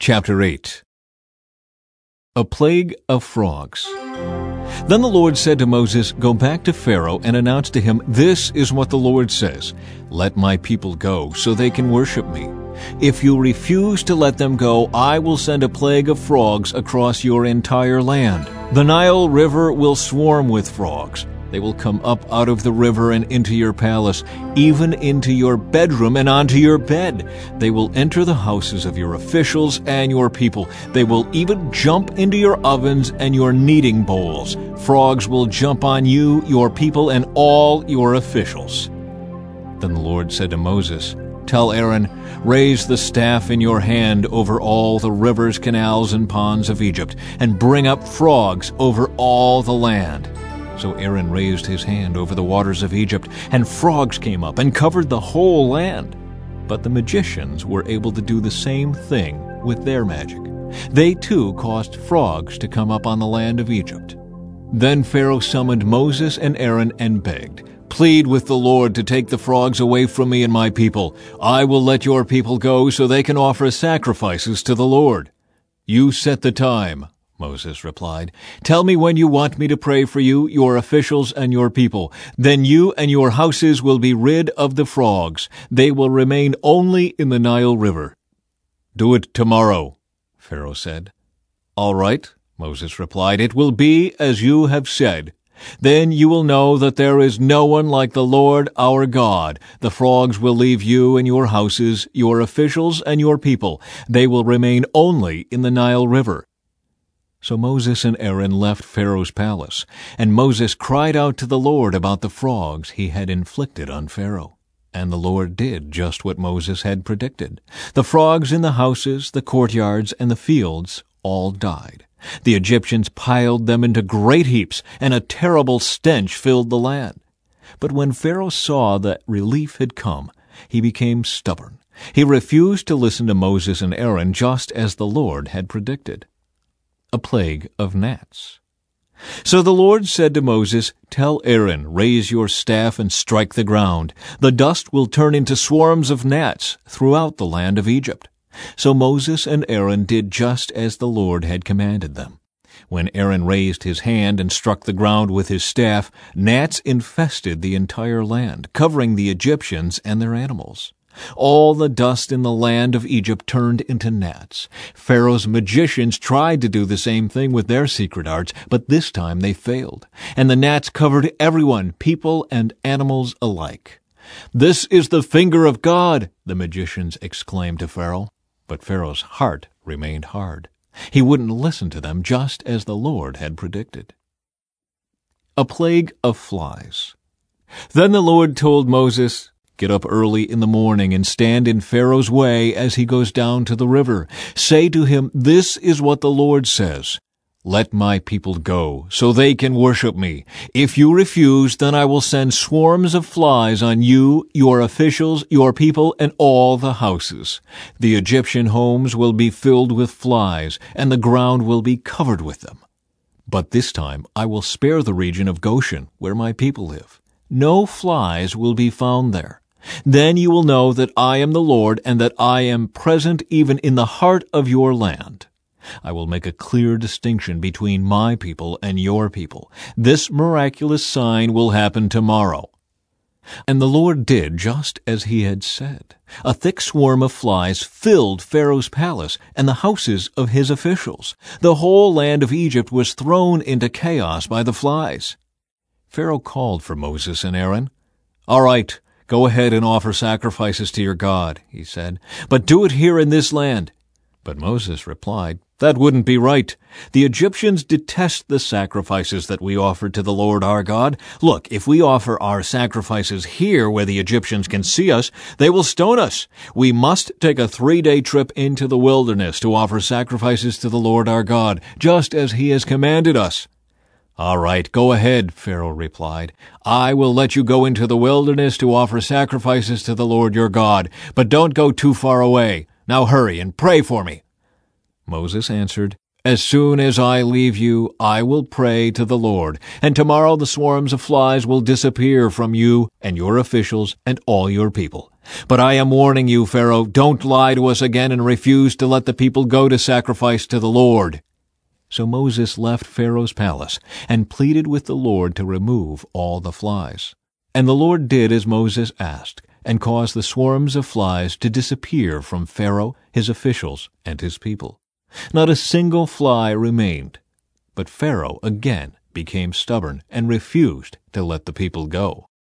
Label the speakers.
Speaker 1: Chapter 8. A plague of frogs. Then the Lord said to Moses, "Go back to Pharaoh and announce to him, 'This is what the Lord says. Let my people go, so they can worship me. If you refuse to let them go, I will send a plague of frogs across your entire land. The Nile River will swarm with frogs. They will come up out of the river and into your palace, even into your bedroom and onto your bed. They will enter the houses of your officials and your people. They will even jump into your ovens and your kneading bowls. Frogs will jump on you, your people, and all your officials." Then the Lord said to Moses, "Tell Aaron, raise the staff in your hand over all the rivers, canals, and ponds of Egypt, and bring up frogs over all the land." So Aaron raised his hand over the waters of Egypt, and frogs came up and covered the whole land. But the magicians were able to do the same thing with their magic. They too caused frogs to come up on the land of Egypt. Then Pharaoh summoned Moses and Aaron and begged, "Plead with the Lord to take the frogs away from me and my people. I will let your people go so they can offer sacrifices to the Lord." "You set the time," Moses replied. "Tell me when you want me to pray for you, your officials, and your people. Then you and your houses will be rid of the frogs. They will remain only in the Nile River." "Do it tomorrow," Pharaoh said. "All right," Moses replied. "It will be as you have said. Then you will know that there is no one like the Lord our God. The frogs will leave you and your houses, your officials, and your people. They will remain only in the Nile River." So Moses and Aaron left Pharaoh's palace, and Moses cried out to the Lord about the frogs he had inflicted on Pharaoh. And the Lord did just what Moses had predicted. The frogs in the houses, the courtyards, and the fields all died. The Egyptians piled them into great heaps, and a terrible stench filled the land. But when Pharaoh saw that relief had come, he became stubborn. He refused to listen to Moses and Aaron, just as the Lord had predicted. A plague of gnats. So the Lord said to Moses, "Tell Aaron, raise your staff and strike the ground. The dust will turn into swarms of gnats throughout the land of Egypt." So Moses and Aaron did just as the Lord had commanded them. When Aaron raised his hand and struck the ground with his staff, gnats infested the entire land, covering the Egyptians and their animals. All the dust in the land of Egypt turned into gnats. Pharaoh's magicians tried to do the same thing with their secret arts, but this time they failed, and the gnats covered everyone, people and animals alike. "This is the finger of God," the magicians exclaimed to Pharaoh. But Pharaoh's heart remained hard. He wouldn't listen to them, just as the Lord had predicted. A plague of flies. Then the Lord told Moses, "Get up early in the morning and stand in Pharaoh's way as he goes down to the river. Say to him, 'This is what the Lord says. Let my people go, so they can worship me. If you refuse, then I will send swarms of flies on you, your officials, your people, and all the houses. The Egyptian homes will be filled with flies, and the ground will be covered with them. But this time I will spare the region of Goshen, where my people live. No flies will be found there. Then you will know that I am the Lord, and that I am present even in the heart of your land. I will make a clear distinction between my people and your people. This miraculous sign will happen tomorrow." And the Lord did just as he had said. A thick swarm of flies filled Pharaoh's palace and the houses of his officials. The whole land of Egypt was thrown into chaos by the flies. Pharaoh called for Moses and Aaron. "All right, go ahead and offer sacrifices to your God," he said, "but do it here in this land." But Moses replied, "That wouldn't be right. The Egyptians detest the sacrifices that we offer to the Lord our God. Look, if we offer our sacrifices here where the Egyptians can see us, they will stone us. We must take a 3-day trip into the wilderness to offer sacrifices to the Lord our God, just as he has commanded us." "All right, go ahead," Pharaoh replied. "I will let you go into the wilderness to offer sacrifices to the Lord your God, but don't go too far away. Now hurry and pray for me." Moses answered, As soon as I leave you, I will pray to the Lord, and tomorrow the swarms of flies will disappear from you and your officials and all your people. But I am warning you, Pharaoh, don't lie to us again and refuse to let the people go to sacrifice to the Lord." So Moses left Pharaoh's palace and pleaded with the Lord to remove all the flies. And the Lord did as Moses asked, and caused the swarms of flies to disappear from Pharaoh, his officials, and his people. Not a single fly remained. But Pharaoh again became stubborn and refused to let the people go.